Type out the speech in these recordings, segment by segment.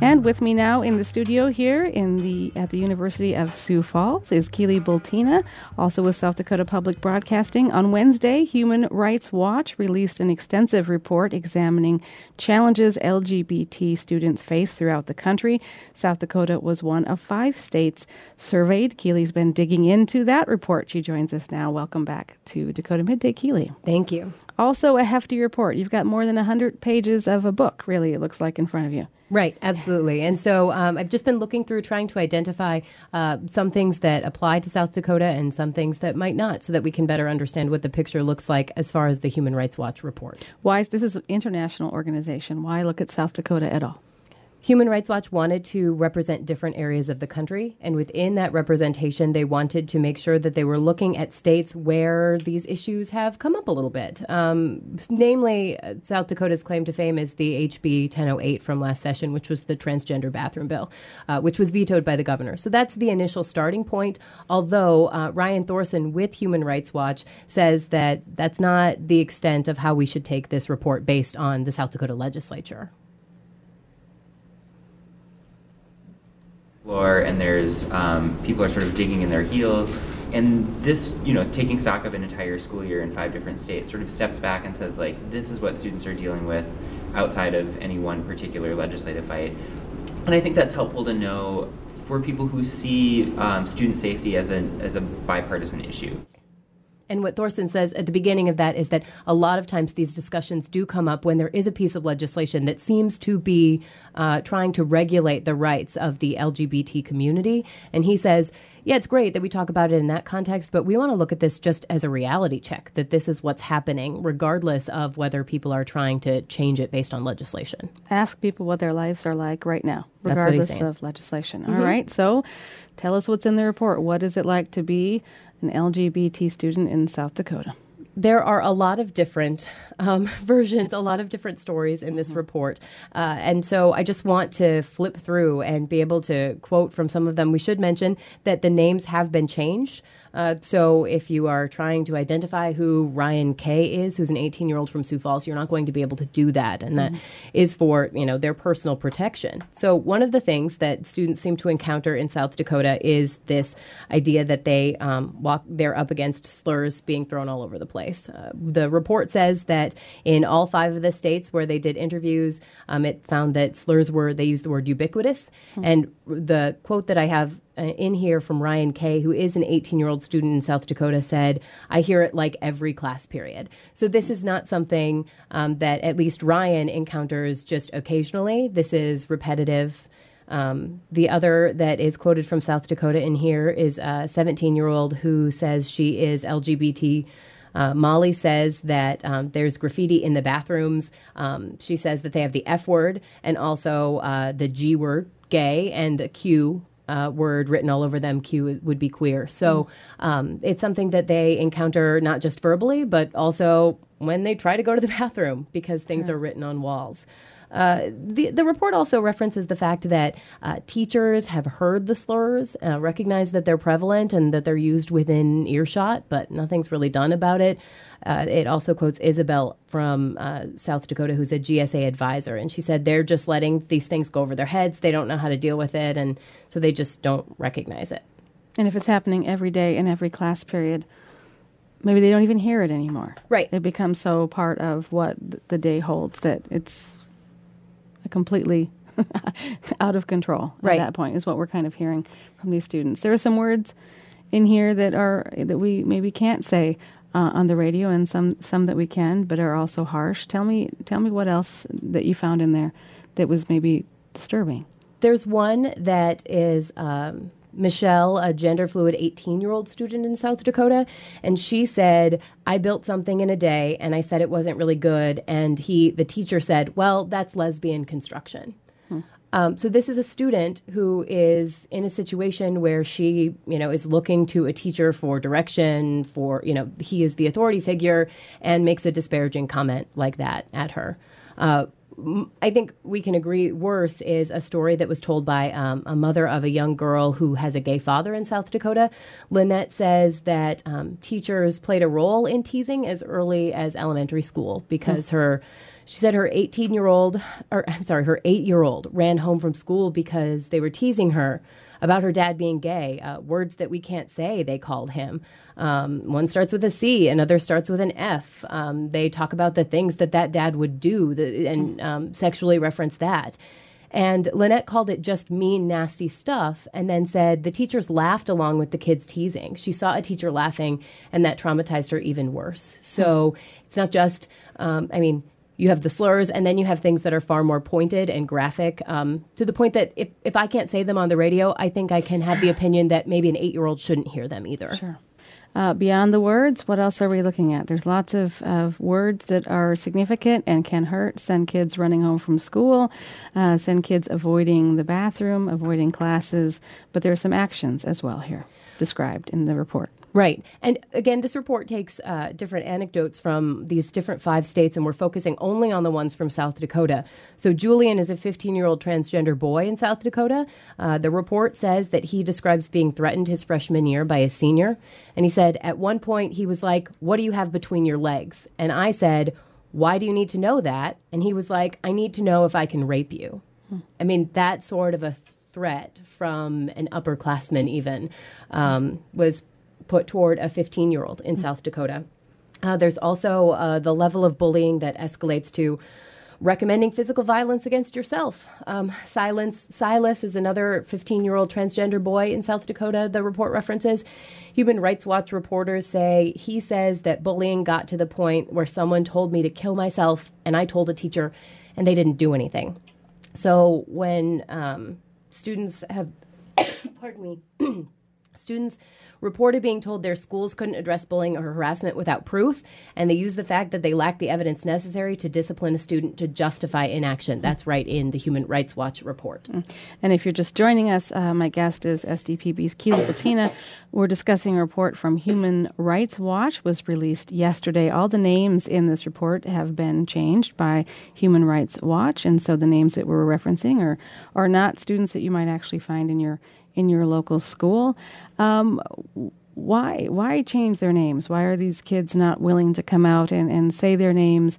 And with me now in the studio here at the University of Sioux Falls is Keely Bultina, also with South Dakota Public Broadcasting. On Wednesday, Human Rights Watch released an extensive report examining challenges LGBT students face throughout the country. South Dakota was one of 5 states surveyed. Keely's been digging into that report. She joins us now. Welcome back to Dakota Midday, Keely. Thank you. Also a hefty report. You've got more than 100 pages of a book, really, it looks like, in front of you. Right, absolutely. And so I've just been looking through trying to identify some things that apply to South Dakota and some things that might not, so that we can better understand what the picture looks like as far as the Human Rights Watch report. This is an international organization. Why look at South Dakota at all? Human Rights Watch wanted to represent different areas of the country, and within that representation, they wanted to make sure that they were looking at states where these issues have come up a little bit. Namely, South Dakota's claim to fame is the HB 1008 from last session, which was the transgender bathroom bill, which was vetoed by the governor. So that's the initial starting point, although Ryan Thorson with Human Rights Watch says that that's not the extent of how we should take this report based on the South Dakota legislature. And there's people are sort of digging in their heels, and this, taking stock of an entire school year in 5 different states sort of steps back and says, like, this is what students are dealing with outside of any one particular legislative fight. And I think that's helpful to know for people who see student safety as a bipartisan issue. And what Thorson says at the beginning of that is that a lot of times these discussions do come up when there is a piece of legislation that seems to be trying to regulate the rights of the LGBT community. And he says, yeah, it's great that we talk about it in that context, but we want to look at this just as a reality check, that this is what's happening, regardless of whether people are trying to change it based on legislation. Ask people what their lives are like right now, regardless of legislation. Mm-hmm. All right, so tell us what's in the report. What is it like to be an LGBT student in South Dakota? There are a lot of different versions, a lot of different stories in this report. And so I just want to flip through and be able to quote from some of them. We should mention that the names have been changed. So if you are trying to identify who Ryan K is, who's an 18-year-old from Sioux Falls, you're not going to be able to do that. And that is for, their personal protection. So one of the things that students seem to encounter in South Dakota is this idea that they're up against slurs being thrown all over the place. The report says that in all 5 of the states where they did interviews, it found that slurs they used the word ubiquitous. And the quote that I have in here from Ryan K., who is an 18-year-old student in South Dakota, said, "I hear it like every class period." So this is not something that at least Ryan encounters just occasionally. This is repetitive. The other that is quoted from South Dakota in here is a 17-year-old who says she is LGBT. Molly says that there's graffiti in the bathrooms. She says that they have the F word and also the G word, gay, and the Q word written all over them. Q would be queer. So it's something that they encounter not just verbally, but also when they try to go to the bathroom because things are written on walls. The report also references the fact that teachers have heard the slurs, recognize that they're prevalent and that they're used within earshot, but nothing's really done about it. It also quotes Isabel from South Dakota, who's a GSA advisor, and she said they're just letting these things go over their heads. They don't know how to deal with it, and so they just don't recognize it. And if it's happening every day in every class period, maybe they don't even hear it anymore. Right. It becomes so part of what the day holds that it's completely out of control at that point, is what we're kind of hearing from these students. There are some words in here that we maybe can't say on the radio, and some that we can, but are also harsh. Tell me what else that you found in there that was maybe disturbing. There's one that is Michelle, a gender fluid 18-year-old student in South Dakota, and she said, "I built something in a day, and I said it wasn't really good." And the teacher said, "Well, that's lesbian construction." So this is a student who is in a situation where she, is looking to a teacher for direction, he is the authority figure, and makes a disparaging comment like that at her. I think we can agree worse is a story that was told by a mother of a young girl who has a gay father in South Dakota. Lynette says that teachers played a role in teasing as early as elementary school because her She said her 8-year-old ran home from school because they were teasing her about her dad being gay. Words that we can't say, they called him. One starts with a C, another starts with an F. They talk about the things that dad would do and sexually reference that. And Lynette called it just mean, nasty stuff, and then said the teachers laughed along with the kids teasing. She saw a teacher laughing, and that traumatized her even worse. So it's not just, you have the slurs, and then you have things that are far more pointed and graphic, to the point that if I can't say them on the radio, I think I can have the opinion that maybe an 8-year-old shouldn't hear them either. Sure. Beyond the words, what else are we looking at? There's lots of words that are significant and can hurt. Send kids running home from school, send kids avoiding the bathroom, avoiding classes. But there are some actions as well here described in the report. Right. And again, this report takes different anecdotes from these different 5 states, and we're focusing only on the ones from South Dakota. So Julian is a 15-year-old transgender boy in South Dakota. The report says that he describes being threatened his freshman year by a senior. And he said at one point he was like, "What do you have between your legs?" And I said, "Why do you need to know that?" And he was like, "I need to know if I can rape you." I mean, that sort of a threat from an upperclassman even was put toward a 15-year-old in South Dakota. There's also the level of bullying that escalates to recommending physical violence against yourself. Silas is another 15-year-old transgender boy in South Dakota, the report references. Human Rights Watch reporters say he says that bullying got to the point where someone told me to kill myself, and I told a teacher, and they didn't do anything. So when students have, pardon me, students reported being told their schools couldn't address bullying or harassment without proof, and they use the fact that they lack the evidence necessary to discipline a student to justify inaction. That's right in the Human Rights Watch report. And if you're just joining us, my guest is SDPB's Keely Bultina. We're discussing a report from Human Rights Watch, was released yesterday. All the names in this report have been changed by Human Rights Watch, and so the names that we're referencing are not students that you might actually find in your local school. Why change their names? Why are these kids not willing to come out and say their names?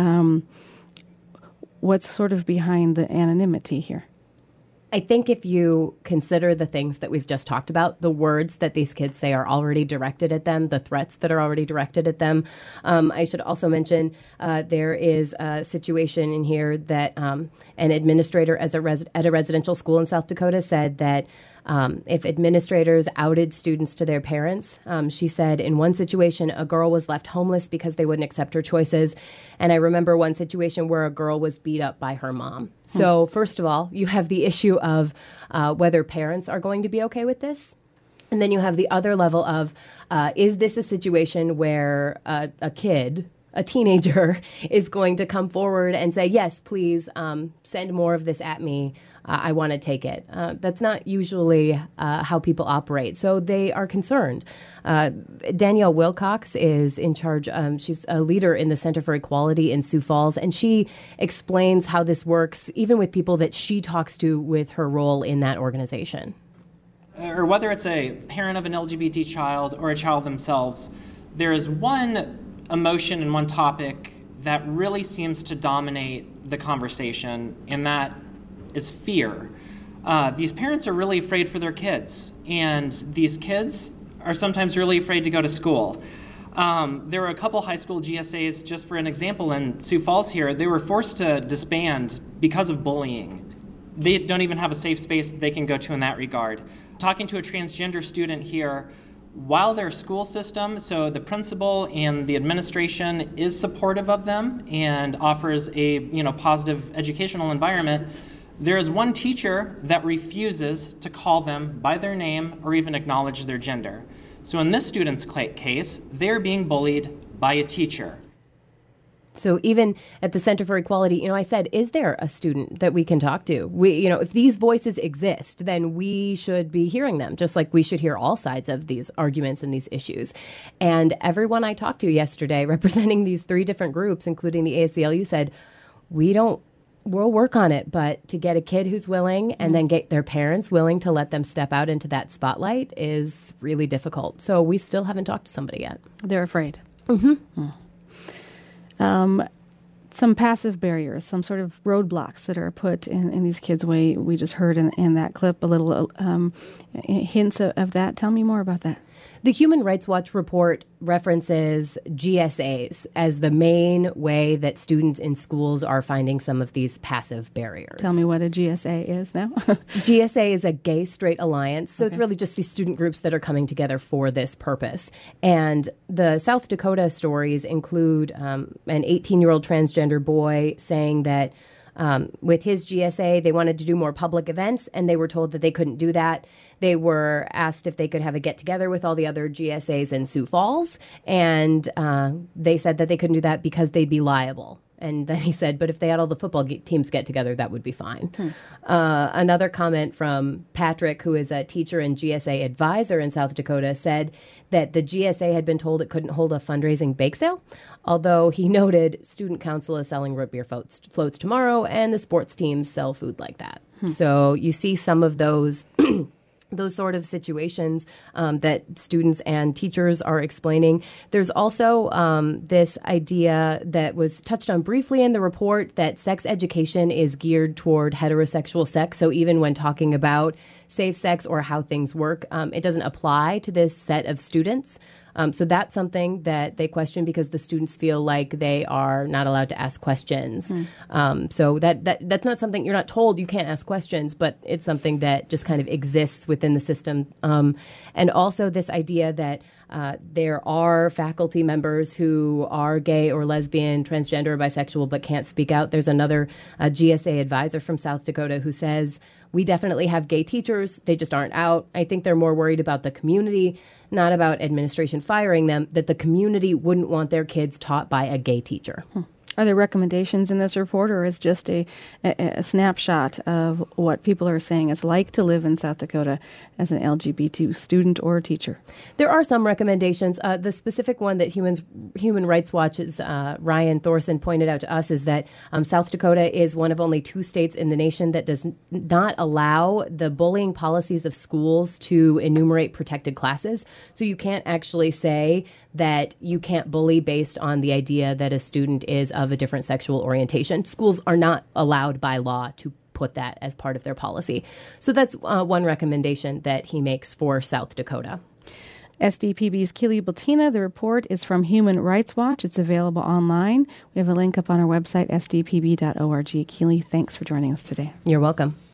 What's sort of behind the anonymity here? I think if you consider the things that we've just talked about, the words that these kids say are already directed at them, the threats that are already directed at them. I should also mention there is a situation in here that an administrator at a residential school in South Dakota said that if administrators outed students to their parents, she said in one situation, a girl was left homeless because they wouldn't accept her choices. And I remember one situation where a girl was beat up by her mom. So first of all, you have the issue of whether parents are going to be okay with this. And then you have the other level of, is this a situation where a teenager is going to come forward and say, yes, please send more of this at me. I want to take it. That's not usually how people operate. So they are concerned. Danielle Wilcox is in charge. She's a leader in the Center for Equality in Sioux Falls, and she explains how this works, even with people that she talks to with her role in that organization. Or whether it's a parent of an LGBT child or a child themselves, there is one emotion and one topic that really seems to dominate the conversation, and that is fear. These parents are really afraid for their kids, and these kids are sometimes really afraid to go to school. There were a couple high school GSAs, just for an example, in Sioux Falls here, they were forced to disband because of bullying. They don't even have a safe space that they can go to in that regard. Talking to a transgender student here, while their school system, so the principal and the administration is supportive of them and offers a positive educational environment, there is one teacher that refuses to call them by their name or even acknowledge their gender. So in this student's case, they're being bullied by a teacher. So even at the Center for Equality, I said, is there a student that we can talk to? If these voices exist, then we should be hearing them, just like we should hear all sides of these arguments and these issues. And everyone I talked to yesterday representing these 3 different groups, including the ACLU, said, we'll work on it, but to get a kid who's willing and then get their parents willing to let them step out into that spotlight is really difficult. So we still haven't talked to somebody yet. They're afraid. some passive barriers, some sort of roadblocks that are put in these kids' way. We just heard in that clip a little hints of that. Tell me more about that. The Human Rights Watch report references GSAs as the main way that students in schools are finding some of these passive barriers. Tell me what a GSA is now. GSA is a gay-straight alliance, so it's really just these student groups that are coming together for this purpose. And the South Dakota stories include an 18-year-old transgender boy saying that with his GSA, they wanted to do more public events, and they were told that they couldn't do that. They were asked if they could have a get-together with all the other GSAs in Sioux Falls, and they said that they couldn't do that because they'd be liable. And then he said, but if they had all the football teams get together, that would be fine. Another comment from Patrick, who is a teacher and GSA advisor in South Dakota, said that the GSA had been told it couldn't hold a fundraising bake sale, although he noted student council is selling root beer floats tomorrow, and the sports teams sell food like that. So you see some of those those sort of situations that students and teachers are explaining. There's also this idea that was touched on briefly in the report that sex education is geared toward heterosexual sex. So even when talking about safe sex or how things work, it doesn't apply to this set of students. So that's something that they question because the students feel like they are not allowed to ask questions. So that's not something you're not told you can't ask questions, but it's something that just kind of exists within the system. And also this idea that there are faculty members who are gay or lesbian, transgender, or bisexual, but can't speak out. There's another GSA advisor from South Dakota who says, we definitely have gay teachers. They just aren't out. I think they're more worried about the community, not about administration firing them, that the community wouldn't want their kids taught by a gay teacher. Are there recommendations in this report, or is just a snapshot of what people are saying it's like to live in South Dakota as an LGBT student or teacher? There are some recommendations. The specific one that Human Rights Watch's Ryan Thorson pointed out to us is that South Dakota is one of only 2 states in the nation that does not allow the bullying policies of schools to enumerate protected classes. So you can't actually say that you can't bully based on the idea that a student is of a different sexual orientation. Schools are not allowed by law to put that as part of their policy. So that's one recommendation that he makes for South Dakota. SDPB's Keely Bultina. The report is from Human Rights Watch. It's available online. We have a link up on our website, sdpb.org. Keely, thanks for joining us today. You're welcome.